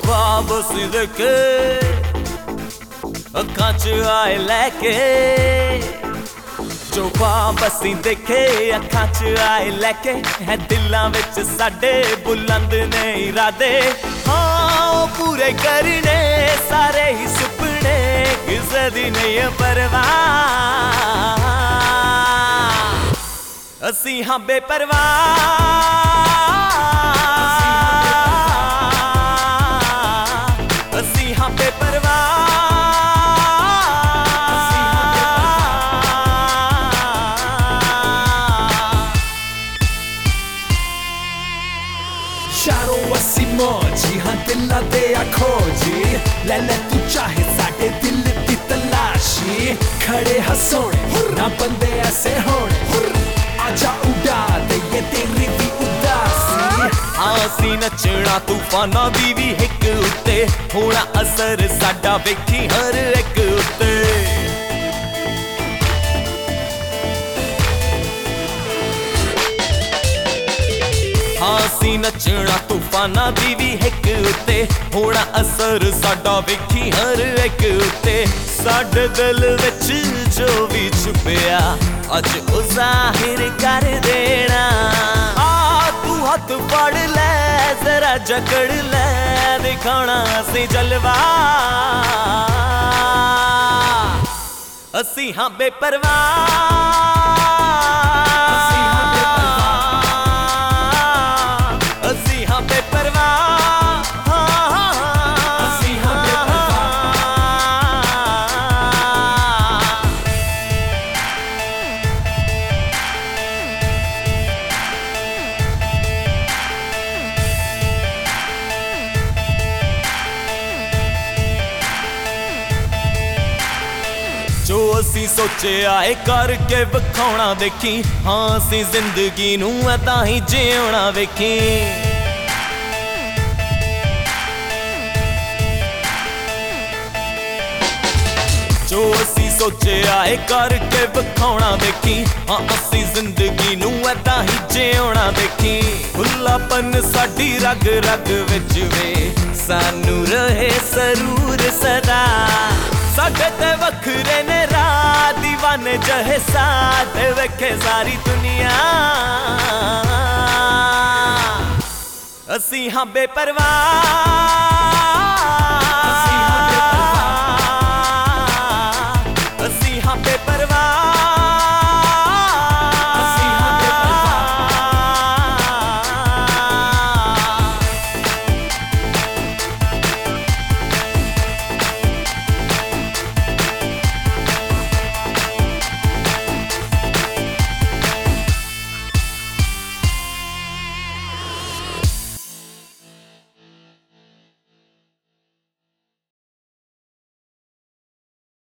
ख्वाब सी देखे अखां च आए लैके, जो ख्वाब असीं देखे अखां च आए लैके, है दिलां विच साडे बुलंद ने इरादे। हाँ पूरे करने सारे ही सुपने, किसे दी नहीं परवाह, असीं हाँ बेपरवाह। शारों असी मौजी हाँ दिला दे खोजी, ले ले तू चाहे साडे दिल दी तलाशी। खड़े हसोने ना बंदे ऐसे होने, आजा उड़ा दे ये तेरी भी उदासी। आसी नचना तूफाना दी भी हिक उत्ते, होना असर साडा वेखी हर एक उत्ते। आसी नचना तूफाना दी भी हिक उत्ते, होना असर साडा वेखी हर एक उत्ते। साडे दिल विच जो भी छुपिया अज ओ जाहिर कर देना। आ तू हथ फड़ ले जरा जकड़ ले, दिखाना असी जलवा, असी हाँ बेपरवाह। जो असी सोचे आए करके विखाउणा देखी, हाँ असी जिंदगी नूं अदां ही जीउणा वेखी। जो असी सोचे आए करके विखाउणा देखी, हाँ असी जिंदगी नूं अदां ही जीउणा देखी। खुलापन साडी रग रग विच वे, सानू रहे सरूर सदा। साडे ते वखरे ने राह दीवाने जहे साथ वेखे सारी दुनिया, असी हाँ बेपरवाह।